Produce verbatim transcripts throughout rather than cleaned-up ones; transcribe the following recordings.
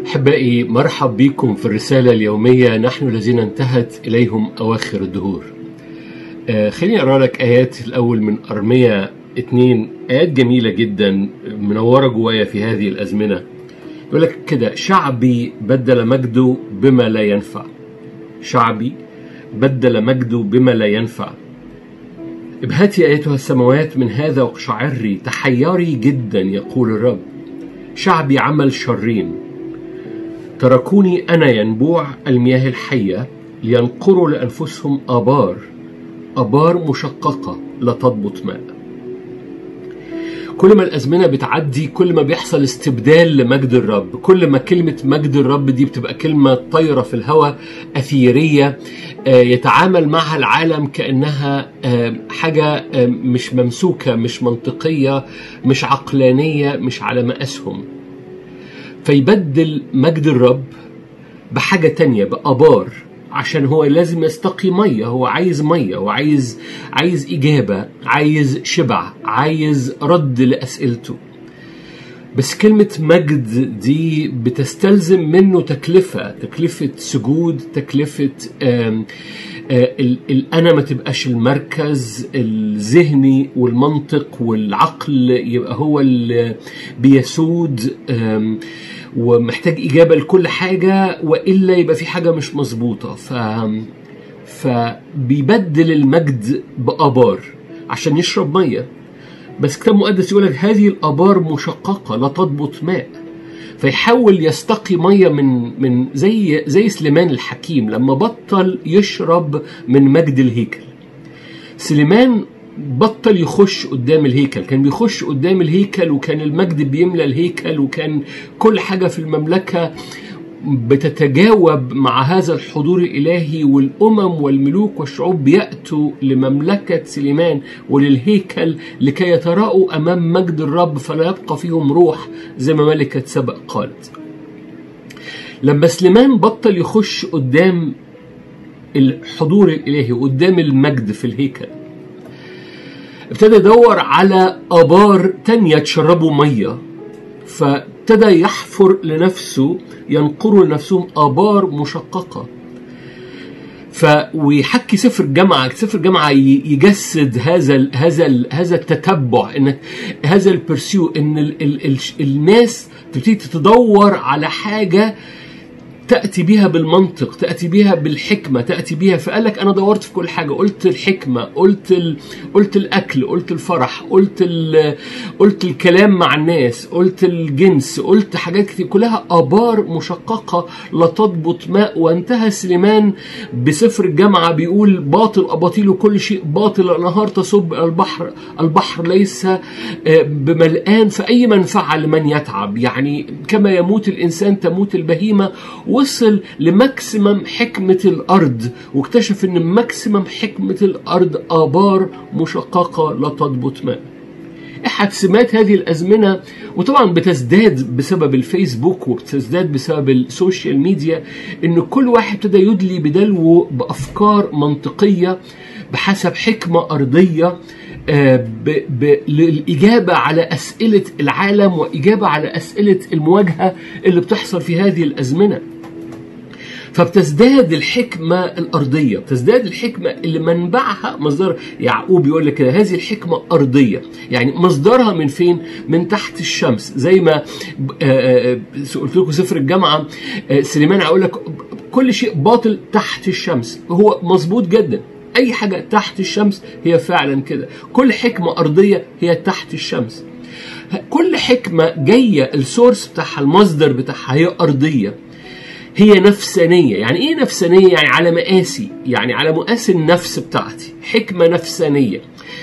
أحبائي، مرحب بكم في الرسالة اليومية نحن الذين انتهت إليهم أواخر الدهور. آه خليني أقرأ لك آيات الأول من أرمية اتنين، آيات جميلة جدا منورة جوايا في هذه الأزمنة. يقول لك كده: شعبي بدل مجده بما لا ينفع. شعبي بدل مجده بما لا ينفع. ابهتي أيتها السماوات من هذا واقشعري، تحيري جدا يقول الرب. شعبي عمل شرين، تركوني أنا ينبوع المياه الحية لينقروا لأنفسهم آبار آبار مشققة لا تضبط ماء. كل ما الأزمنة بتعدي كل ما بيحصل استبدال لمجد الرب، كل ما كلمة مجد الرب دي بتبقى كلمة طايرة في الهواء أثيرية يتعامل معها العالم كأنها حاجة مش ممسوكة، مش منطقية، مش عقلانية، مش على مقاسهم. فيبدل مجد الرب بحاجة تانية، بآبار، عشان هو لازم يستقي مية. هو عايز مية، هو عايز عايز إجابة، عايز شبع، عايز رد لأسئلته. بس كلمة مجد دي بتستلزم منه تكلفة، تكلفة سجود، تكلفة آم آم الأنا ما تبقاش المركز، الذهني والمنطق والعقل يبقى هو اللي بيسود، ومحتاج إجابة لكل حاجة، وإلا يبقى في حاجة مش مظبوطة. ف... فبيبدل المجد بآبار عشان يشرب مية. بس كتاب مقدس يقولك هذه الآبار مشققة لا تضبط ماء. فيحاول يستقي مية من من زي زي سليمان الحكيم لما بطل يشرب من مجد الهيكل. سليمان بطل يخش قدام الهيكل، كان بيخش قدام الهيكل وكان المجد بيملى الهيكل، وكان كل حاجة في المملكة بتتجاوب مع هذا الحضور الإلهي، والأمم والملوك والشعوب بيأتوا لمملكة سليمان وللهيكل لكي يتراءوا أمام مجد الرب، فلا يبقى فيهم روح زي ما ملكة سبأ قالت. لما سليمان بطل يخش قدام الحضور الإلهي وقدام المجد في الهيكل، ابتدى يدور على آبار تانية تشربوا مية. فابتدى يحفر لنفسه، ينقروا لنفسهم آبار مشققة. ف ويحكي سفر الجامعة، سفر الجامعة يجسد هذا ال هذا ال هذا التتبع، ان هذا البرسيو، ان ال ال ال الناس تبتدي تدور على حاجة تأتي بها بالمنطق، تأتي بها بالحكمة، تأتي بها. فقال لك أنا دورت في كل حاجة، قلت الحكمة، قلت ال... قلت الأكل، قلت الفرح، قلت ال... قلت الكلام مع الناس، قلت الجنس، قلت حاجات كتير كلها آبار مشققة لا تضبط ماء. وانتهى سليمان بسفر الجامعة بيقول باطل أباطيل كل شيء باطل، النهار تصب البحر، البحر ليس بملآن، فأي منفعة لمن يتعب. يعني كما يموت الإنسان تموت البهيمة. وصل لماكسيمم حكمة الأرض، واكتشف ان ماكسيمم حكمة الأرض آبار مشققة لا تضبط ماء. احد سمات هذه الأزمنة، وطبعا بتزداد بسبب الفيسبوك وبتزداد بسبب السوشيال ميديا، ان كل واحد ابتدى يدلي بدلوه بأفكار منطقية بحسب حكمة أرضية، ب... ب... للإجابة على أسئلة العالم وإجابة على أسئلة المواجهة اللي بتحصل في هذه الأزمنة. فبتزداد الحكمة الأرضية، بتزداد الحكمة اللي منبعها مصدر. يعقوب يقول لك كده: هذه الحكمة أرضية، يعني مصدرها من فين؟ من تحت الشمس. زي ما قلت لكم سفر الجامعة، سليمان هيقول لك كل شيء باطل تحت الشمس. هو مظبوط جدا، أي حاجة تحت الشمس هي فعلا كده. كل حكمة أرضية هي تحت الشمس. كل حكمة جاية السورس بتاعها، المصدر بتاعها هي أرضية، هي نفسانية. يعني إيه نفسانية؟ يعني على مقاسي، يعني على مقاس النفس بتاعتي، حكمة نفسانية.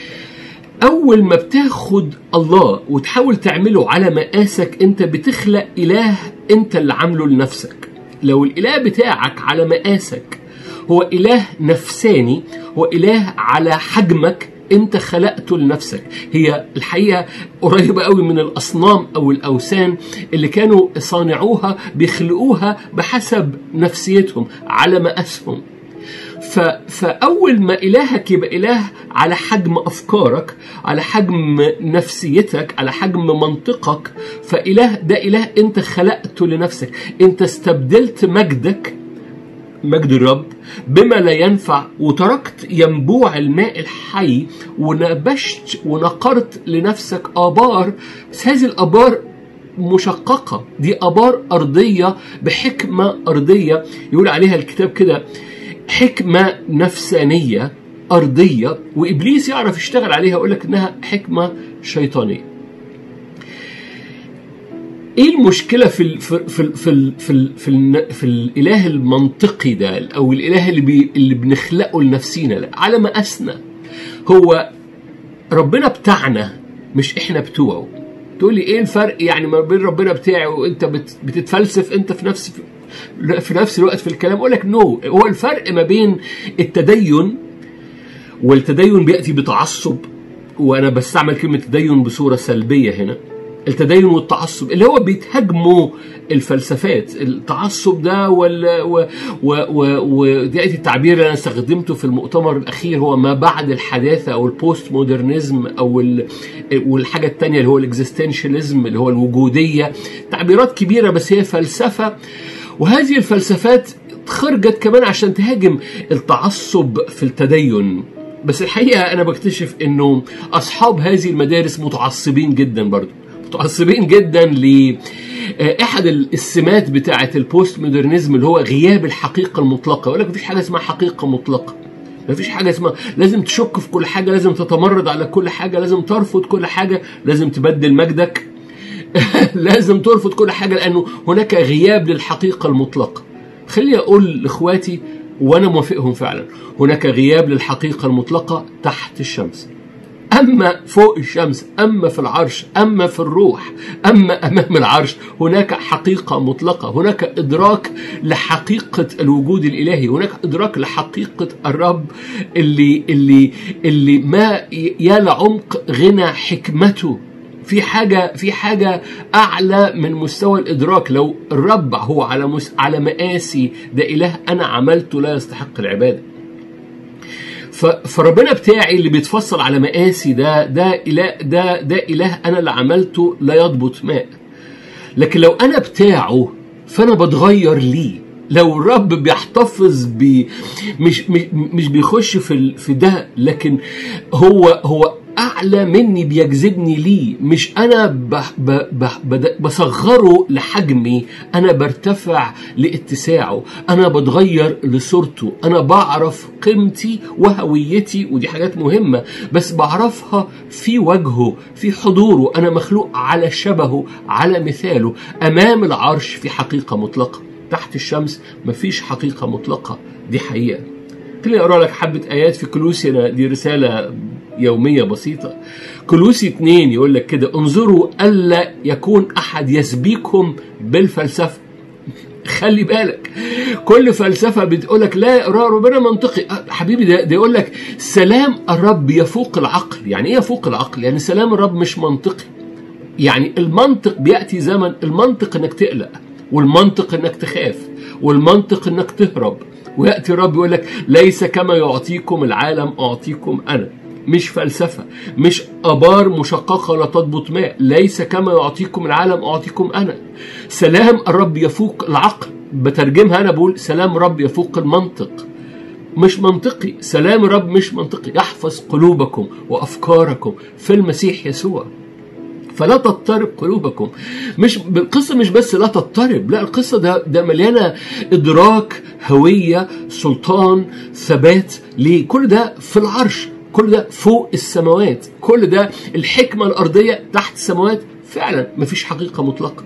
أول ما بتاخد الله وتحاول تعمله على مقاسك أنت، بتخلق إله أنت اللي عامله لنفسك. لو الإله بتاعك على مقاسك هو إله نفساني، هو إله على حجمك انت خلقته لنفسك. هي الحقيقة قريبة قوي من الأصنام أو الأوثان اللي كانوا صانعوها بيخلقوها بحسب نفسيتهم على مقاسهم. فأول ما إلهك يبقى إله على حجم أفكارك، على حجم نفسيتك، على حجم منطقك، فإله ده إله أنت خلقته لنفسك. أنت استبدلت مجدك، مجد الرب، بما لا ينفع، وتركت ينبوع الماء الحي ونبشت ونقرت لنفسك آبار. بس هذه الآبار مشققة، دي آبار أرضية بحكمة أرضية، يقول عليها الكتاب كده حكمة نفسانية أرضية، وإبليس يعرف يشتغل عليها، يقول لك إنها حكمة شيطانية. ايه المشكله في ال في ال في ال في ال في, ال في, ال في الاله المنطقي ده، او الاله اللي بي اللي بنخلقه لنفسينا على مقاسنا؟ هو ربنا بتاعنا مش احنا بتوعه. تقول لي ايه الفرق يعني ما بين ربنا بتاعي وانت بت بتتفلسف انت في نفس في, في نفس الوقت في الكلام؟ اقول لك نو. هو الفرق ما بين التدين، والتدين بياتي بتعصب، وانا بستعمل كلمه تدين بصوره سلبيه هنا، التدين والتعصب اللي هو بيتهاجموا الفلسفات. التعصب ده ودي التعبير اللي انا استخدمته في المؤتمر الاخير هو ما بعد الحداثه او البوست مودرنزم، او والحاجه الثانيه اللي هو الاكزيستنشاليزم اللي هو الوجوديه. تعبيرات كبيره بس هي فلسفه، وهذه الفلسفات خرجت كمان عشان تهاجم التعصب في التدين. بس الحقيقه انا بكتشف انه اصحاب هذه المدارس متعصبين جدا، برضو متعصبين جدا لأحد السمات بتاعة البوست مودرنزم اللي هو غياب الحقيقة المطلقة. يقول لك مفيش حاجة اسمها حقيقة مطلقة، مفيش حاجة اسمها لازم تشك في كل حاجة، لازم تتمرد على كل حاجة، لازم ترفض كل حاجة، لازم تبدل مجدك لازم ترفض كل حاجة، لأنه هناك غياب للحقيقة المطلقة. خليني أقول لإخواتي وأنا موافقهم فعلا، هناك غياب للحقيقة المطلقة تحت الشمس. أما فوق الشمس، أما في العرش، أما في الروح، أما أمام العرش، هناك حقيقة مطلقة، هناك إدراك لحقيقة الوجود الإلهي، هناك إدراك لحقيقة الرب اللي اللي اللي ما يا لعمق غنى حكمته. في حاجة في حاجة أعلى من مستوى الإدراك. لو الرب هو على مس على مقاسي، ده إله أنا عملته لا يستحق العبادة. فربنا بتاعي اللي بيتفصل على مقاسي ده ده إله ده ده إله أنا اللي عملته لا يضبط ماء. لكن لو أنا بتاعه فأنا بتغير ليه. لو الرب بيحتفظ ب مش مش مش بيخش في في ده، لكن هو هو أعلى مني بيجذبني ليه، مش أنا ب ب ب بصغره لحجمي، أنا برتفع لاتساعه، أنا بتغير لصورته، أنا بعرف قيمتي وهويتي، ودي حاجات مهمة بس بعرفها في وجهه، في حضوره. أنا مخلوق على شبهه، على مثاله. أمام العرش في حقيقة مطلقة، تحت الشمس مفيش حقيقة مطلقة. دي حقيقة. خليني أقرأ لك حبة آيات في كولوسي، دي رسالة يومية بسيطة. كولوسي اتنين يقول لك كده: انظروا ألا يكون أحد يسبيكم بالفلسفة. خلي بالك، كل فلسفة بتقولك لا ربنا منطقي. حبيبي ده, ده يقول لك سلام الرب يفوق العقل. يعني ايه يفوق العقل؟ يعني سلام الرب مش منطقي. يعني المنطق بيأتي زمن المنطق انك تقلق، والمنطق انك تخاف، والمنطق انك تهرب، ويأتي الرب يقول لك ليس كما يعطيكم العالم أعطيكم أنا. مش فلسفة، مش أبار مشققة لا تضبط ماء. ليس كما يعطيكم العالم أعطيكم أنا. سلام الرب يفوق العقل. بترجمها أنا بقول سلام الرب يفوق المنطق. مش منطقي. سلام الرب مش منطقي. يحفظ قلوبكم وأفكاركم في المسيح يسوع. فلا تضطرب قلوبكم. مش القصة مش بس لا تضطرب، لا، القصة ده ده مليانة إدراك، هوية، سلطان، ثبات. ليه؟ كل ده في العرش، كل ده فوق السماوات، كل ده الحكمة الأرضية تحت السماوات. فعلا مفيش حقيقة مطلقة،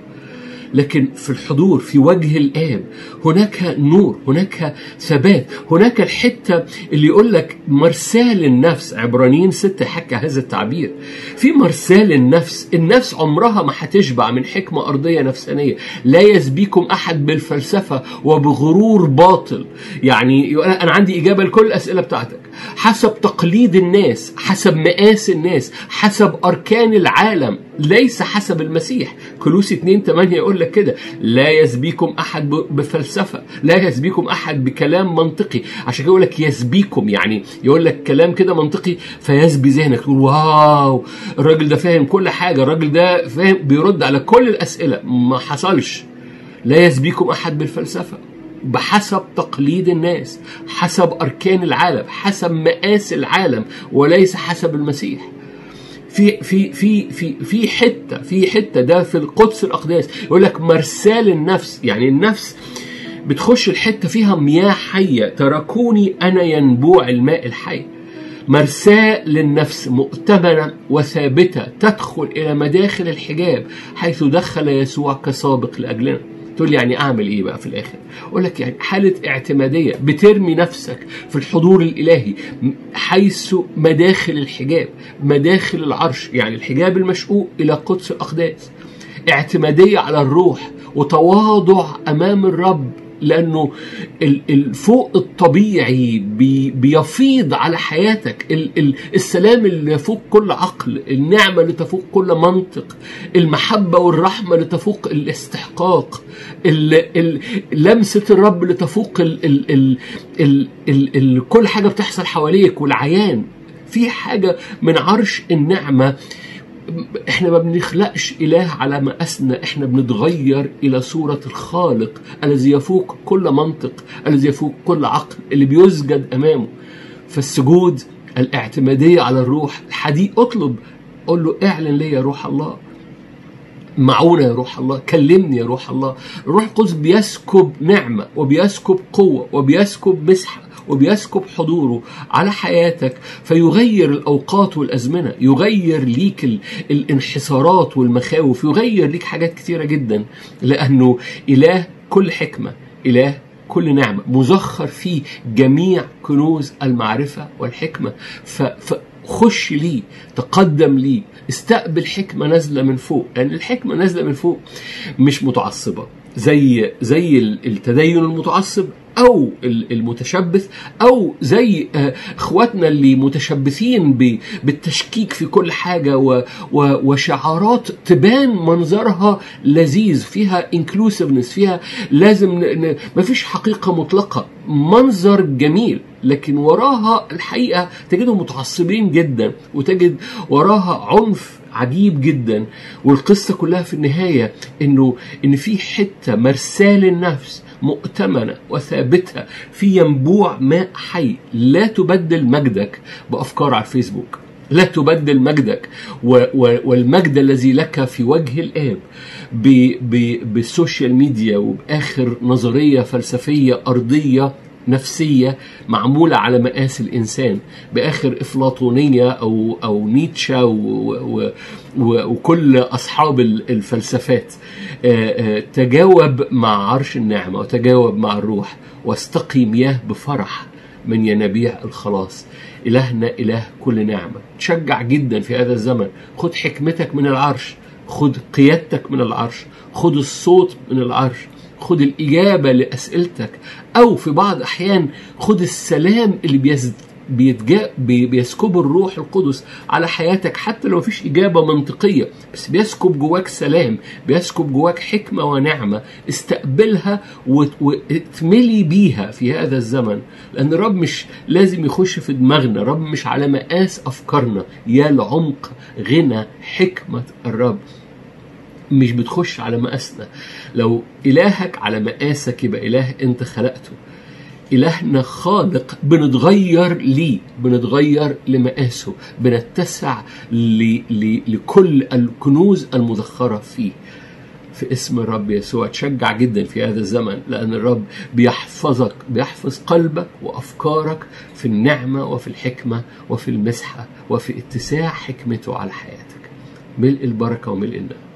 لكن في الحضور في وجه الآب هناك نور، هناك ثبات، هناك الحتة اللي يقول لك مرسال النفس. عبرانيين ستة حكى هذا التعبير. في مرسال النفس. النفس عمرها ما هتشبع من حكمة أرضية نفسانية. لا يسبيكم أحد بالفلسفة وبغرور باطل. يعني أنا عندي إجابة لكل الأسئلة بتاعتك حسب تقليد الناس، حسب مقاس الناس، حسب أركان العالم. ليس حسب المسيح. كولوسي اتنين تمانية يقول لك كده: لا يسبيكم أحد بفلسفة، لا يسبيكم أحد بكلام منطقي. عشان كده يقول لك يسبيكم، يعني يقول لك كلام كده منطقي فيسبي ذهنك، تقول واو الراجل ده فاهم كل حاجة، الراجل ده فاهم بيرد على كل الأسئلة. ما حصلش. لا يسبيكم أحد بالفلسفة بحسب تقليد الناس، حسب أركان العالم، حسب مقاس العالم، وليس حسب المسيح. في في في في في حته في حته ده في القدس الأقداس يقول لك مرسال النفس، يعني النفس بتخش الحته فيها مياه حيه، تركوني أنا ينبوع الماء الحي. مرساة للنفس مؤتمنة وثابتة تدخل إلى مداخل الحجاب حيث دخل يسوع كسابق لأجلنا. تقول لي يعني أعمل إيه بقى في الآخر؟ أقول لك يعني حالة اعتمادية، بترمي نفسك في الحضور الإلهي حيث مداخل الحجاب، مداخل العرش، يعني الحجاب المشقوق إلى قدس الأقداس. اعتمادية على الروح وتواضع أمام الرب، لأنه الفوق الطبيعي بيفيض على حياتك. السلام اللي تفوق كل عقل، النعمة اللي تفوق كل منطق، المحبة والرحمة اللي تفوق الاستحقاق، لمسة الرب اللي تفوق ال ال ال ال ال ال كل حاجة بتحصل حواليك والعيان. في حاجة من عرش النعمة. احنا ما بنخلقش إله على مقاسنا، احنا بنتغير إلى صورة الخالق الذي يفوق كل منطق، الذي يفوق كل عقل، اللي بيسجد أمامه. فالسجود الاعتمادية على الروح الحديث. اطلب، قل له اعلن لي يا روح الله، معونا يا روح الله، كلمني يا روح الله. الروح القدس بيسكب نعمة وبيسكب قوة وبيسكب مسحة وبيسكب حضوره على حياتك، فيغير الأوقات والأزمنة، يغير ليك الانحسارات والمخاوف، يغير ليك حاجات كتيرة جدا، لأنه إله كل حكمة، إله كل نعمة، مزخر فيه جميع كنوز المعرفة والحكمة. فخش ليه، تقدم ليه، استقبل حكمة نازلة من فوق، لأن يعني الحكمة نازلة من فوق مش متعصبة زي زي التدين المتعصب أو المتشبث، أو زي إخواتنا اللي متشبثين بالتشكيك في كل حاجة وشعارات تبان منظرها لذيذ، فيها inclusiveness، فيها لازم ما فيش حقيقة مطلقة، منظر جميل، لكن وراها الحقيقة تجدهم متعصبين جدا، وتجد وراها عنف عجيب جدا. والقصة كلها في النهاية إنه إن في حتة مرسال النفس مؤتمنة وثابتة في ينبوع ماء حي. لا تبدل مجدك بأفكار على الفيسبوك، لا تبدل مجدك والمجد الذي لك في وجه الآب بالسوشيال ميديا وبآخر نظرية فلسفية أرضية نفسية معمولة على مقاس الإنسان، بآخر إفلاطونية أو أو نيتشه وكل أصحاب الفلسفات. تجاوب مع عرش النعمة وتجاوب مع الروح، واستقي مياه بفرح من ينابيع الخلاص. إلهنا إله كل نعمة. تشجع جدا في هذا الزمن، خد حكمتك من العرش، خد قيادتك من العرش، خد الصوت من العرش، خد الإجابة لأسئلتك، أو في بعض أحيان خد السلام اللي بيزد بيتجا بيسكب الروح القدس على حياتك، حتى لو مفيش إجابة منطقية، بس بيسكب جواك سلام، بيسكب جواك حكمة ونعمة. استقبلها واتملي بيها في هذا الزمن، لأن الرب مش لازم يخش في دماغنا، الرب مش على مقاس أفكارنا. يا العمق غنى حكمة الرب، مش بتخش على مقاسنا. لو إلهك على مقاسك يبقى إله أنت خلقته. إلهنا خالق، بنتغير ليه، بنتغير لمقاسه، بنتسع لكل الكنوز المذخرة فيه. في اسم الرب يسوع تشجع جدا في هذا الزمن، لأن الرب بيحفظك، بيحفظ قلبك وأفكارك في النعمة وفي الحكمة وفي المسحة وفي اتساع حكمته على حياتك. ملء البركة وملء النعمة.